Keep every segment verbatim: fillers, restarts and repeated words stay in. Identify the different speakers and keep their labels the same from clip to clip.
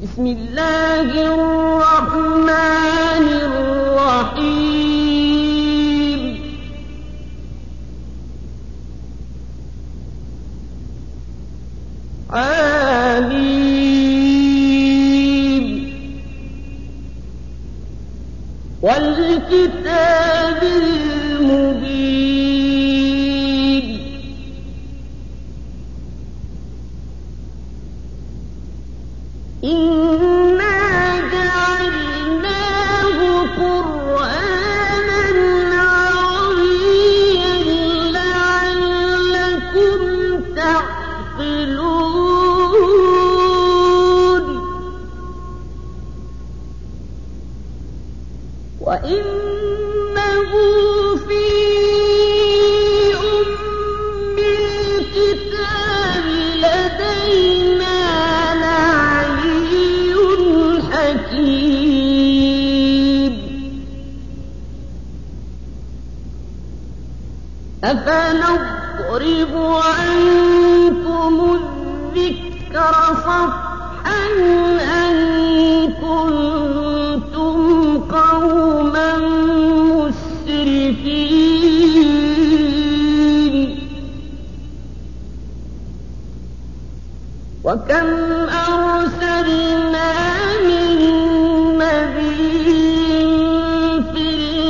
Speaker 1: بسم الله الرحمن الرحيم آمين والكتاب المبين إنا جعلناه قرآنا عربيا لعلكم تعقلون وإنه في أم الكتاب لدينا لعلي حكيم أفنضرب عنكم الذكر صفحا أن كنتم قوما مسرفين وكم أرسلنا من نبي في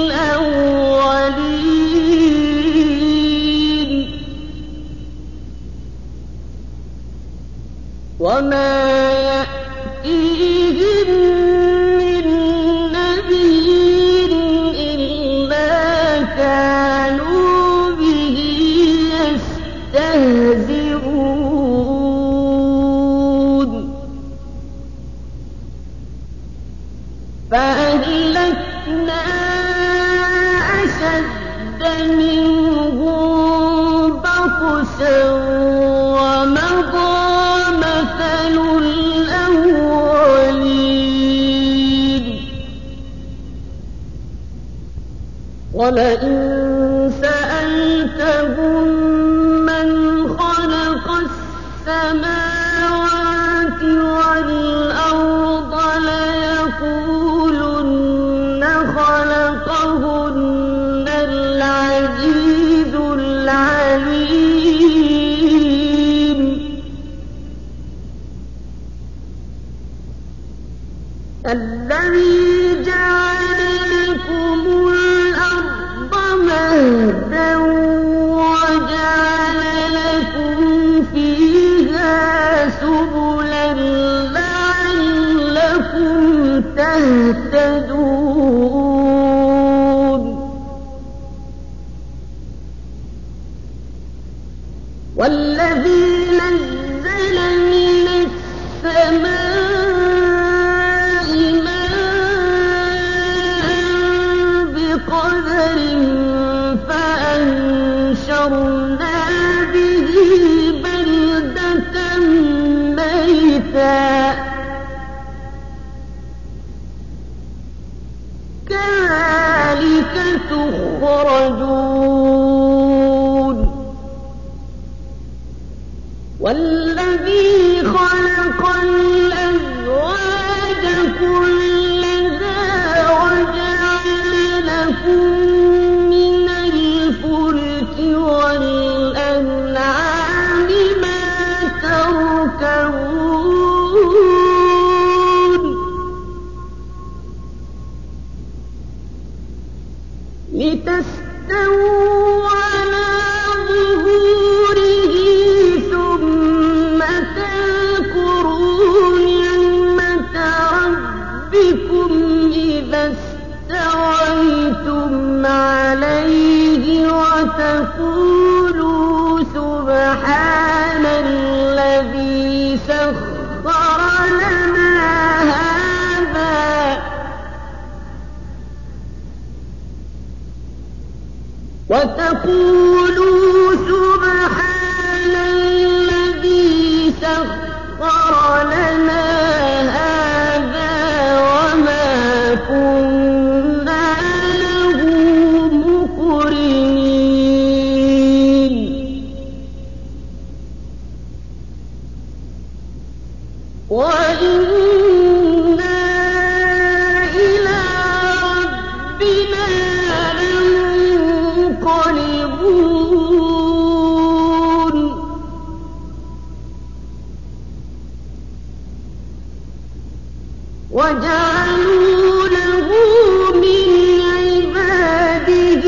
Speaker 1: الأولين وما يأتيهم من نبي إلا كانوا به يستهزئون فأهلكنا أشد منهم بطشا ومضى مثل الأولين ولئن سألتهم من خلق السماوات والأرض ليقولن خلقهن العزيز العليم الذي جعل لكم الأرض مهدا وجعل لكم فيها سبلا لعلكم تهتدون والذي نزل من السماء ماء بقدر فأنشرنا به بلدة ميتا كذلك تخرجون والذي خلق الأزواج كلها وجعل لكم من الفلك والأنعام ما تركبون لتستووا على ظهوره ثم تذكروا نعمة ربكم إذا استويتم عليه وتقولوا سبحان الذي سخر لنا هذا وتقولوا سبحان الذي سخر لنا هذا وما كنا له مقرنين وإن وجعلوا له من عباده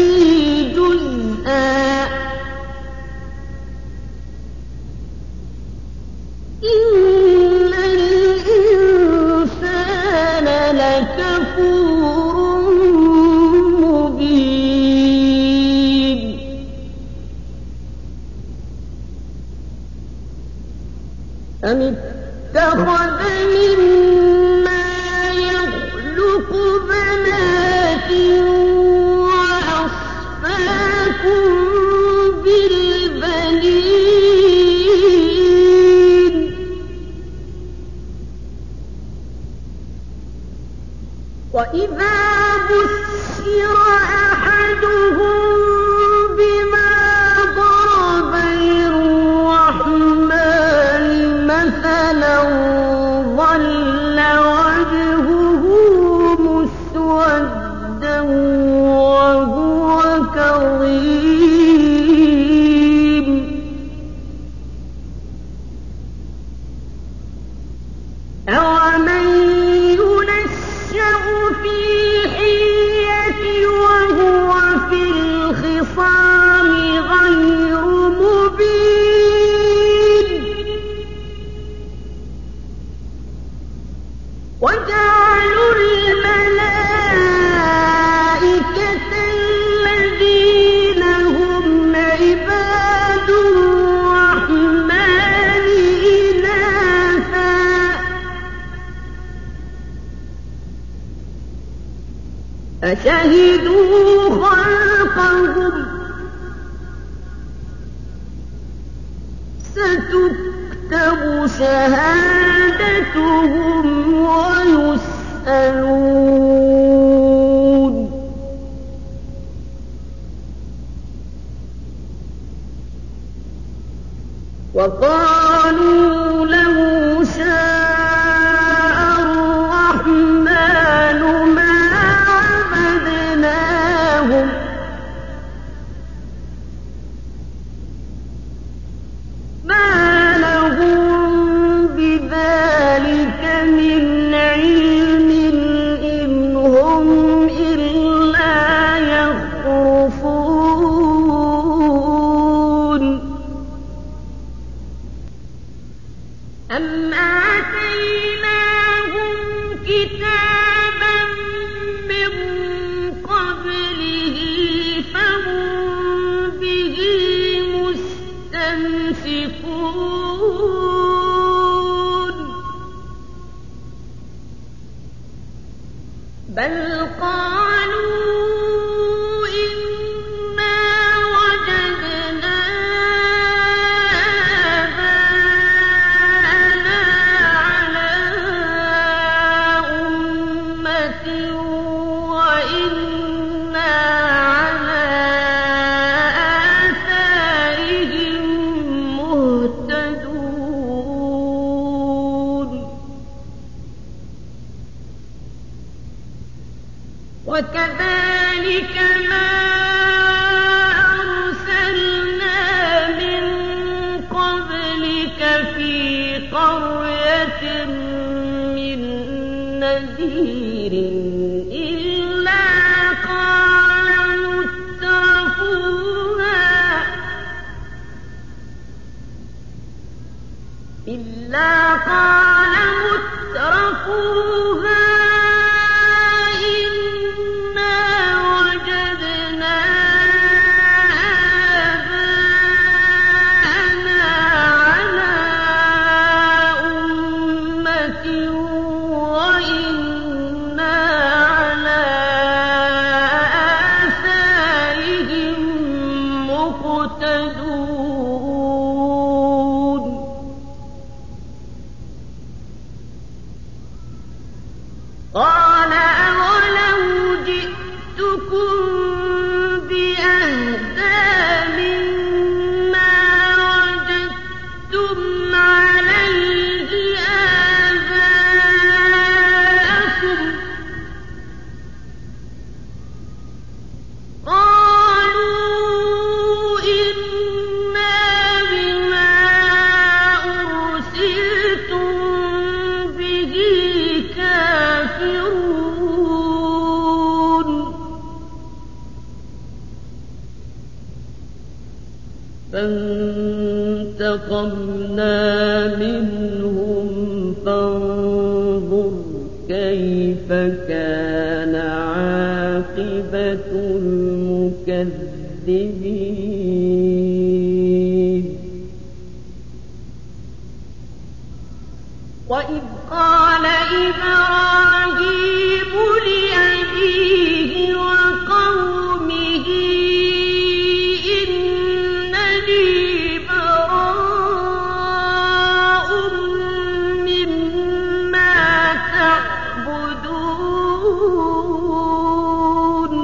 Speaker 1: جزءا إن الإنسان لكفور مبين أم اتخذ مما يخلق بنات وأصفاكم بالبنين وإذا بشر أحدهم بما ضرب للرحمن مثلا ظل وجهه مسودا وهو كظيم أومن ينشأ في حلية وهو في الخصام غير مبين وجعلوا الملائكة الذين هم عباد الرحمن إناثا أشهدوا خلقهم ستكتب شهادتهم ويسألون وقالوا لو شاء الرحمن ما عبدناهم ما لهم بذلك من علم إن هم إلا يخرصون أم آتيناهم كتابا من قبله فهم به مستمسكون بل قالوا إنا وجدنا آباءنا على أمة وإنا على آثارهم مهتدون وكذلك ما أرسلنا من قبلك في قرية من نذير إلا قال مترفوها إلا قال مترفوها قال أولو جئتكم بأهدى مما وجدتم عليه آباءكم قالوا إنا بما أرسلتم به كافرون فانتقمنا منهم فانظر كيف كان عاقبة المكذبين. وإذ قال إبراهيم لأبيه وقومه إنني براء مما تعبدون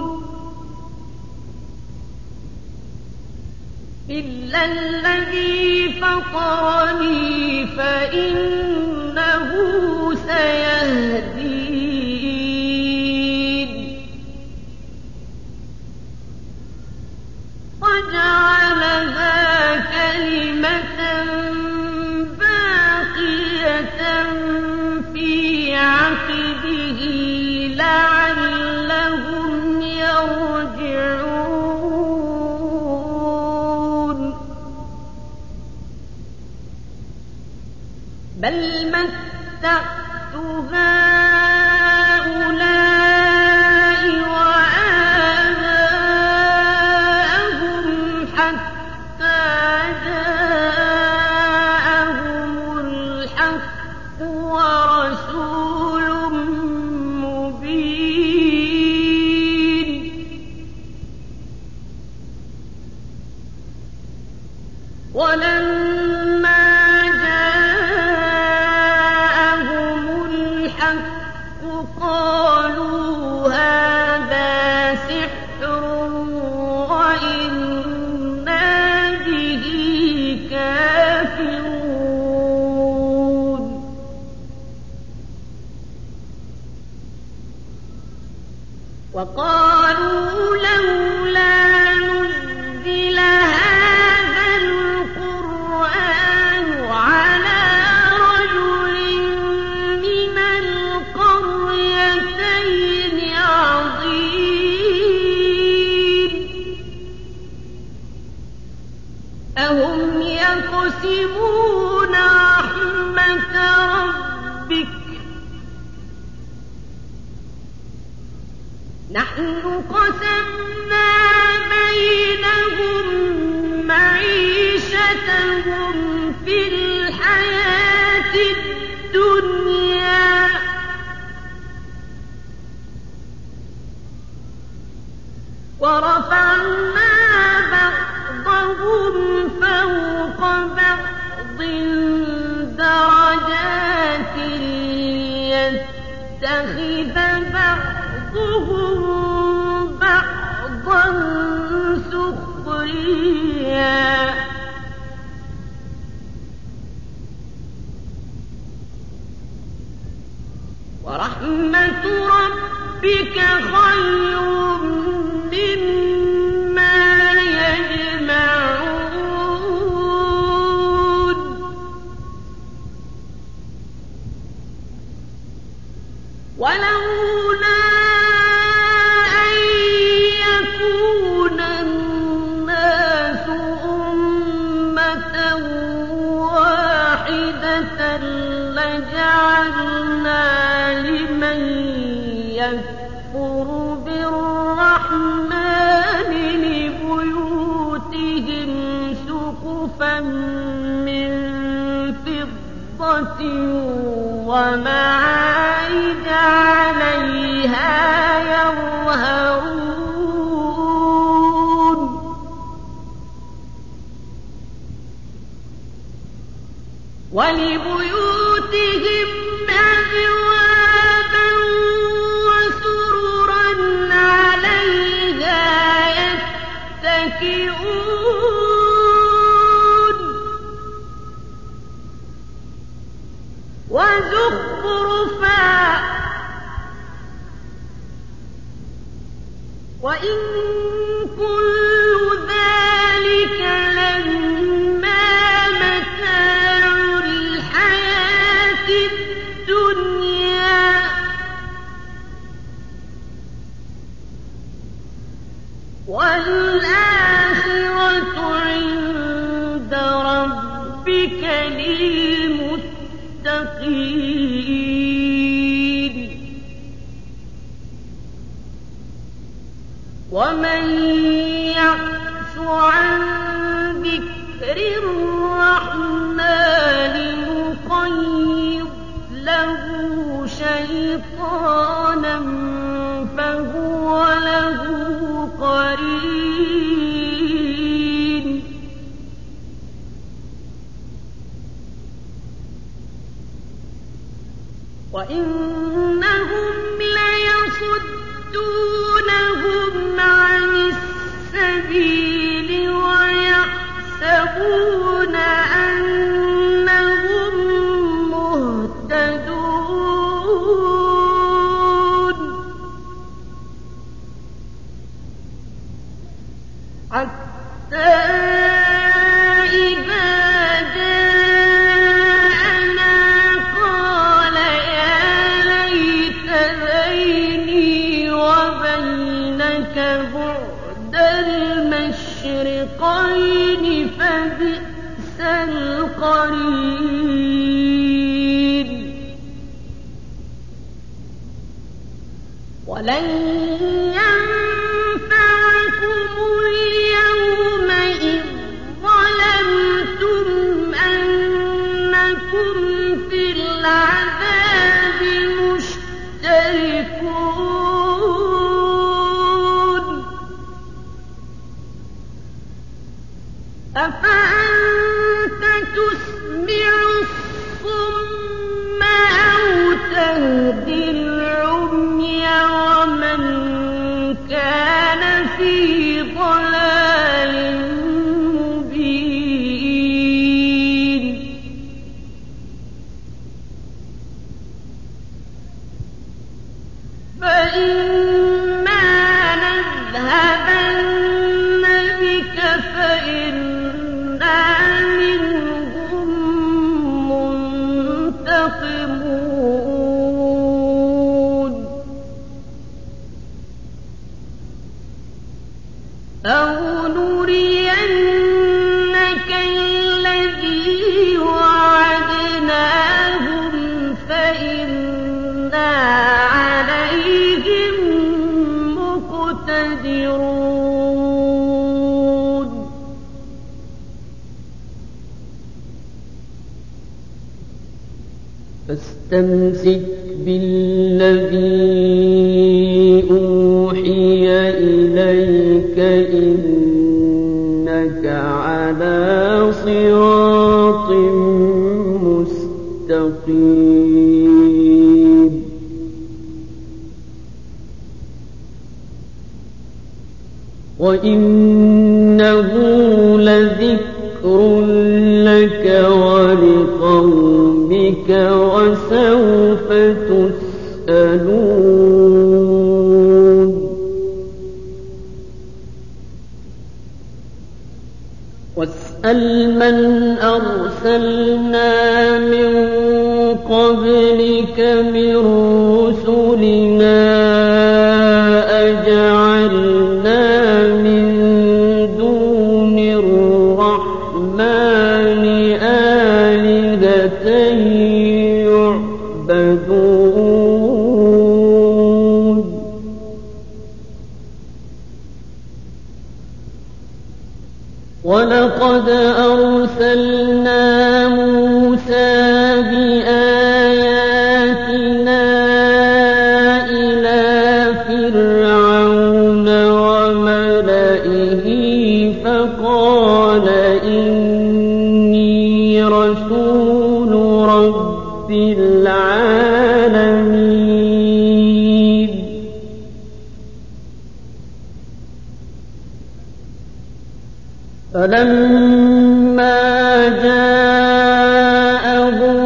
Speaker 1: إلا الذي فطرني فإنه سيهدين. وجعلها كلمة باقية في عقبه لعلهم يرجعون. بل متعت هؤلاء وآباءهم حتى جاءهم الحق ورسول مبين. ولما قالوا هذا سحر وإنا به كافرون. وقالوا لولا نزل هذا القرآن على رجل من القريتين عظيم أهم يقسمون رحمة ربك نحن قسمنا بينهم معيشتهم في الحياة الدنيا ورفعنا بعضهم فوق بعض درجات ليتخذ بعضهم بعضا سخريا. ورحمة ربك خير مما يجمعون. ولولا أن يكون الناس أمة واحدة لجعلنا لمن يكفر بالرحمن لبيوتهم سقفا من فضة ومعارج عليها يظهرون. ولبيوتهم أبوابا وسررا عليها يتكئون وزخرفا وإن كل ذلك لما متاع الحياة الدنيا والآخرة عند ربك ومن يعش عن ذكر الرحمن نقيض له شيطانا فهو له قرين وإنهم ليصدونهم عن السبيل ويحسبون أنهم مهتدون حتى إذا جاءنا قال يا ليت بيني وبينك بعد المشرقين فبئس القرين ولن ينفعكم اليوم إذ ظلمتم أنكم في العذاب مشتركون أفأنت تسمع الصم أو تهدي العمي ومن كان في ضلال مبين فإما نذهبن بك فإنا منهم منتقمون أو نرينك الذي وعدناهم فإنا عليهم مقتدرون فاستمسك بالذي أوحي إليك إنك على صراط مستقيم وإنه لذكر لك ولقومك وسوف تسألون واسأل من أرسلنا من قبلك من رسلنا أجعلنا من دون الرحمن آلهة يعبدون ولقد أرسلنا موسى بآياتنا إلى فرعون وملئه فقال إني رسول رب العالمين فلما جاءهم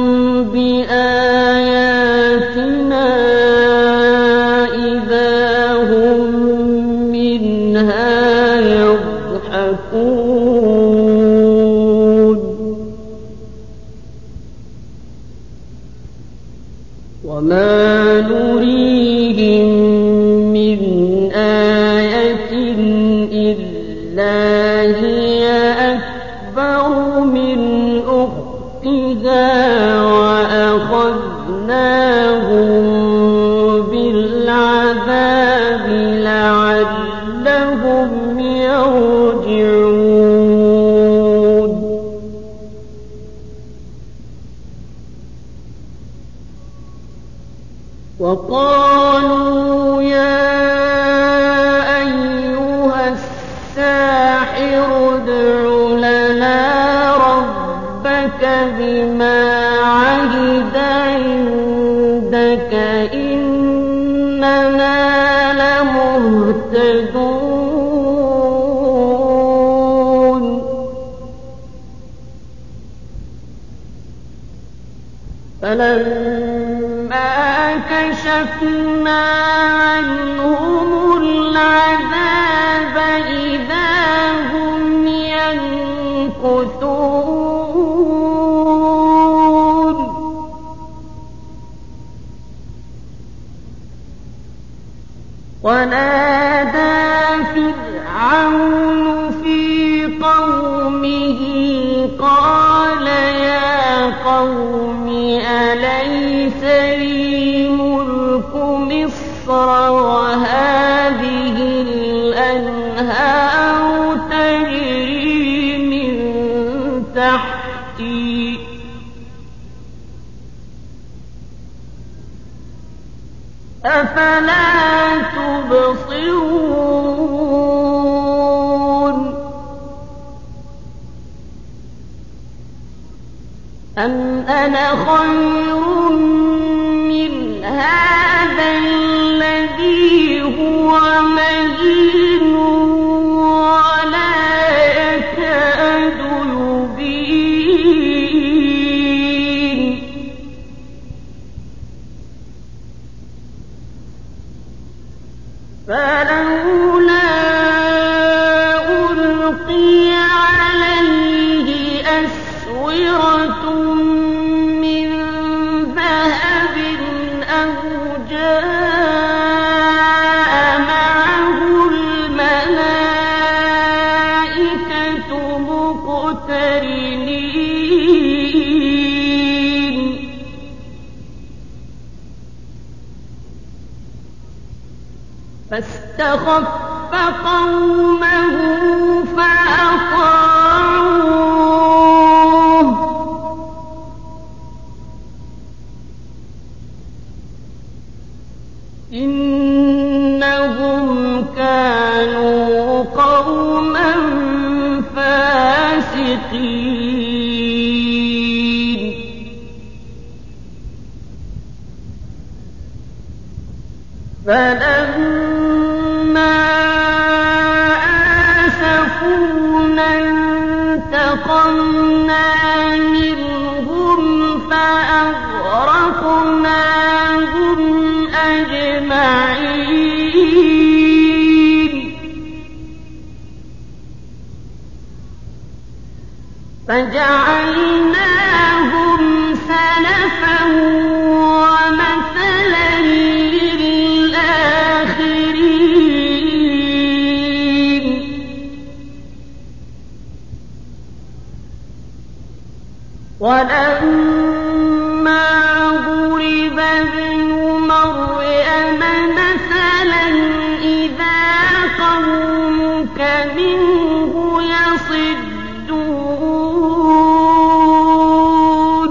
Speaker 1: بآياتنا إذا هم منها يضحكون وما نريهم من آية إلا هي أكبر من أختها وأخذناهم بالعذاب لعلهم وقالوا يا أيها الساحر ادع لنا ربك بما عهد عندك إننا لمهتدون فلما كشفنا عنهم العذاب إذا هم ينكثون ونادى فرعون في قومه قال يا قوم أليس لي ملك مصر وهذه الأنهار تجري من تحتي أفلا تبصرون أم أنا خير من هذا الذي هو مهين ولا يكاد يبين فلولا ألقي عليه أسورة من ذهب أو جاء معه الملائكة مقترنين فاستخف قومه فأطاعوه إنهم كانوا قوما فاسقين فلما آسفونا انتقمنا منهم فأغرقناهم أجمعين فجعلناهم سلفا ومثلا للآخرين ولما ضرب ابن مريم مثلا إذا قومك منه يصدون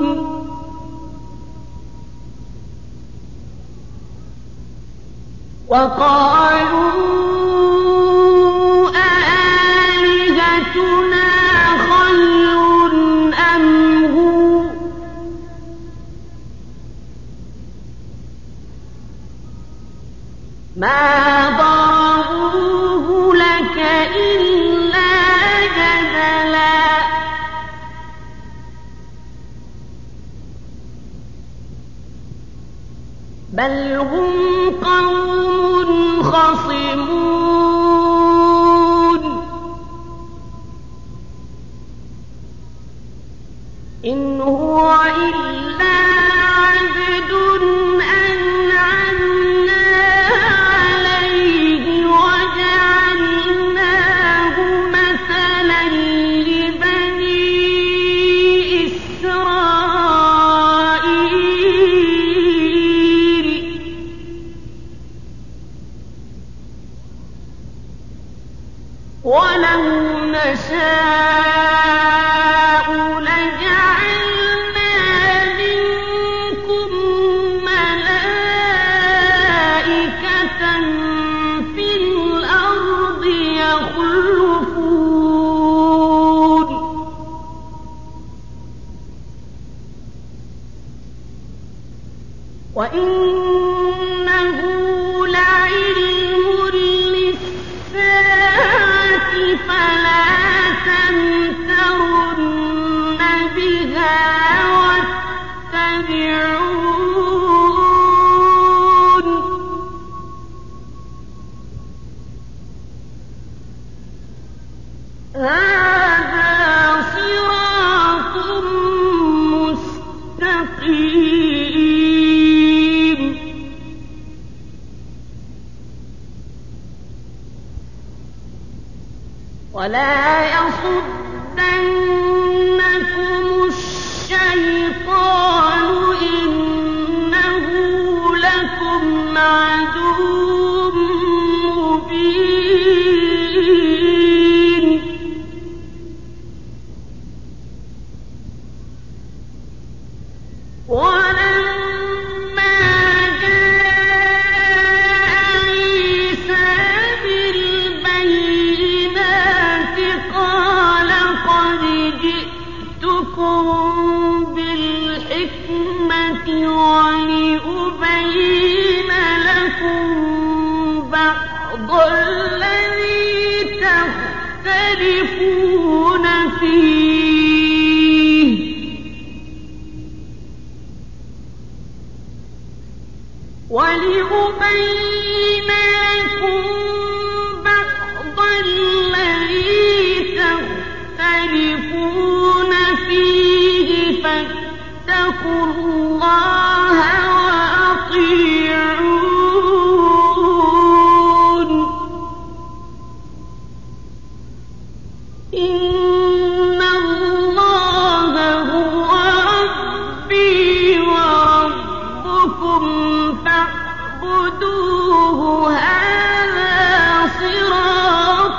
Speaker 1: وقالوا أآلهتنا خير أم هو ما ضربوه لك إلا جدلا بل هم قوم خصمون إن هو إلا عبد أنعمنا عليه وجعلناه مثلا لبني إسرائيل ولو نشاء لجعلنا منكم ملائكة ولا يصدنكم الشيطان إنه لكم عدو مبين ولما جاء عيسى بالبينات قال قد جئتكم بالحكمة ولأبين لكم بعض الذي تختلفون فيه ولأبين لكم بعض الذي تختلفون فيه فاتقوا الله وأطيعون إن الله هو ربي وربكم فاعبدوه هذا صراط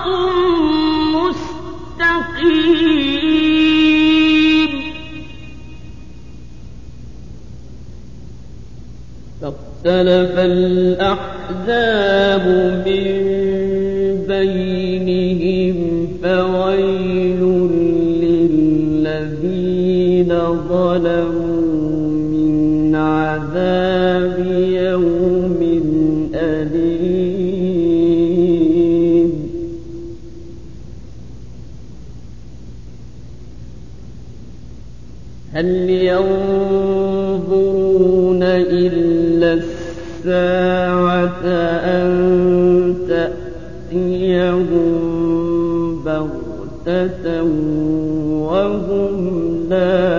Speaker 1: مستقيم
Speaker 2: فاختلف الأحزاب من بينهم فويل للذين ظلموا من عذاب يوم أليم هل ينظرون إلا الساعة أن تأتيهم بغتة وهم لا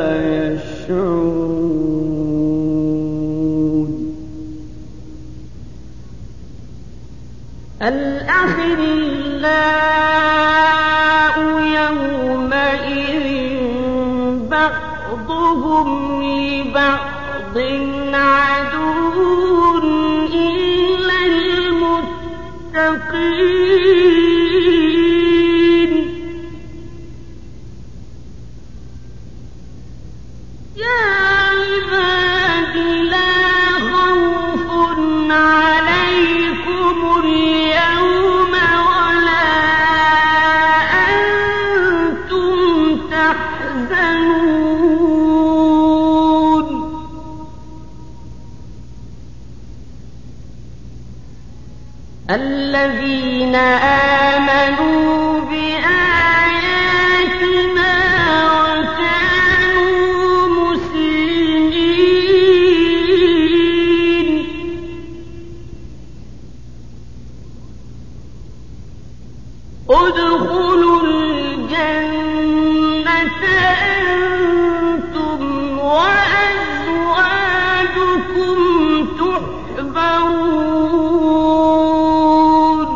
Speaker 2: يشعرون
Speaker 1: الأخلاء يومئذ بعضهم لبعض عدو إلا المتقين يا عباد لا خوف عليكم اليوم ولا أنتم تحزنون الذين آمنوا بآياتنا وكانوا مسلمين ادخلوا الجنة أنتم وأزواجكم تحبرون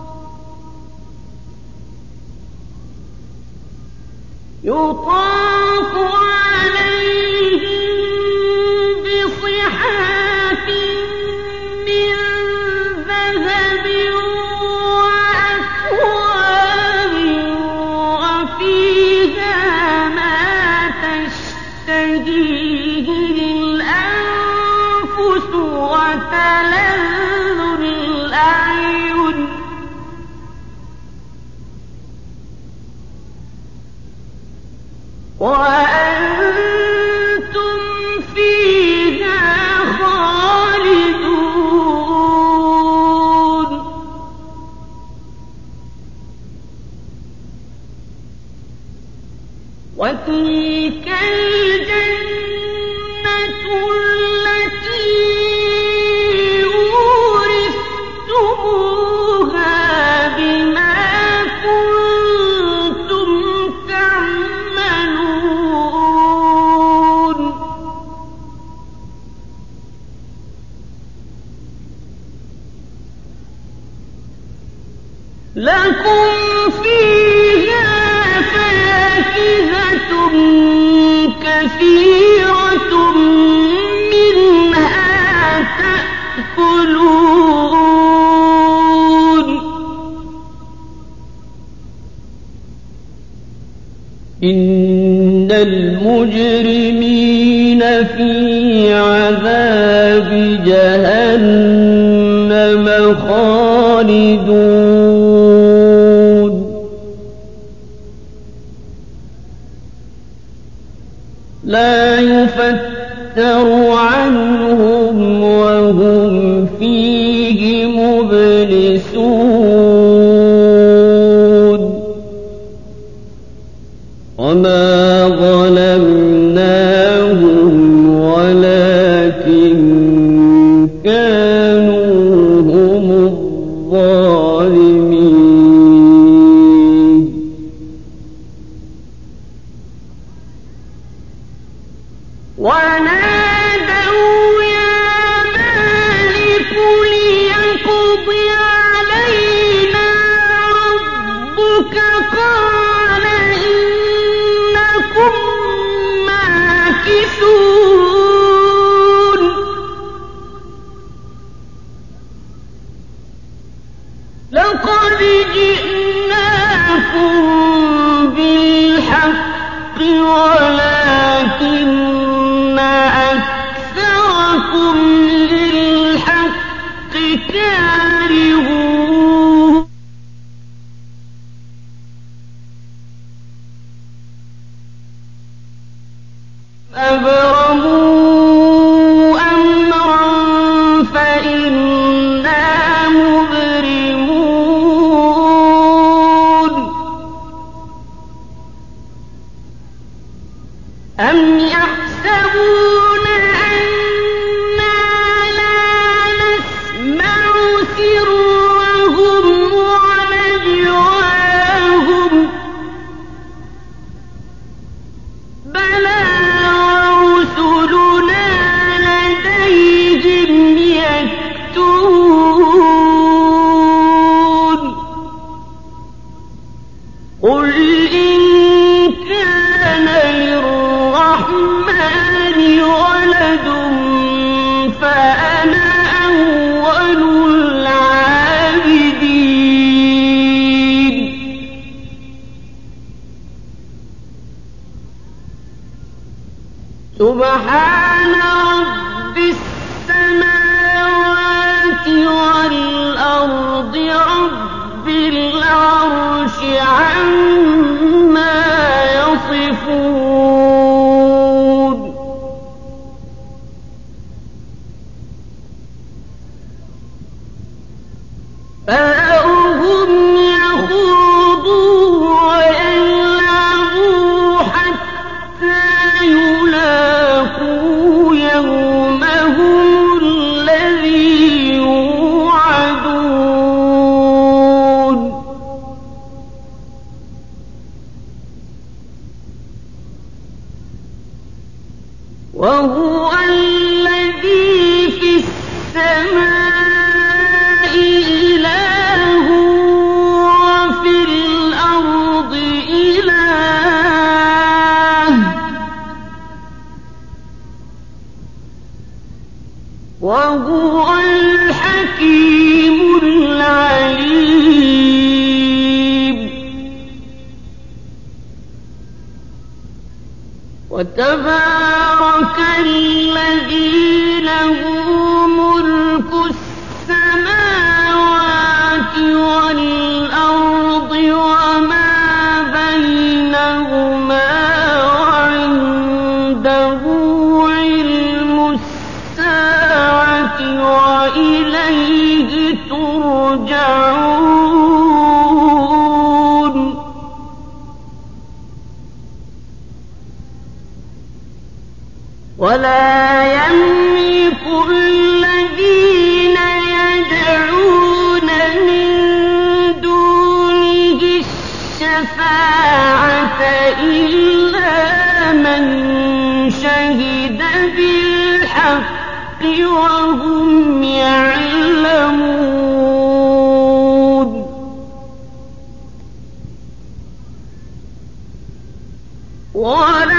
Speaker 1: يطاف عليهم بصحاف من ذهب وأكواب وفيها ما تشتهيه الأنفس وتلذ الأعين وأنتم فيها خالدون وتلك الجنة التي أورثتموها بما كنتم تعملون لكم فيها كثيرة منها تأكلون
Speaker 2: إن المجرمين في عذاب جهنم خالدون لا يفتر عنهم وهم فيه مبلسون وما ظلمناهم ولكن كانوا هم الظالمين
Speaker 1: ونادوا يا مالك ليقض علينا ربك قال إنكم ماكثون لقد جئناكم بالحق ولكن أكثركم للحق كارهون أبرموا أمرا فإنا مبرمون أم يحسبون أنا لا نسمع سرهم ونجواهم بلى ورسلنا لديهم يكتبون قل إن كان للرحمن ولد فأنا أول العابدين سبحان رب السماوات والأرض رب العرش عما يصفون فذرهم يخوضوا ويلعبوا حتى يلاقوا يومهم الذي يوعدون وهو الذي في السماء إله وفي الأرض إله وهو الحكيم العليم وتبارك الذي له ملك السماوات والأرض وما بينهما وعنده علم الساعة وإليه ترجعون ولا يملك الذين يدعون من دونه الشفاعة إلا من شهد بالحق وهم يعلمون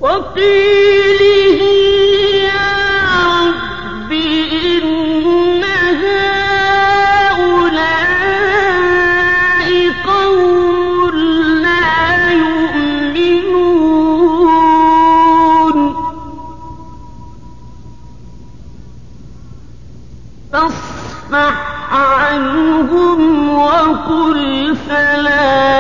Speaker 1: وقيله يا رب إن هؤلاء قوم لا يؤمنون فاصفح عنهم وقل سلام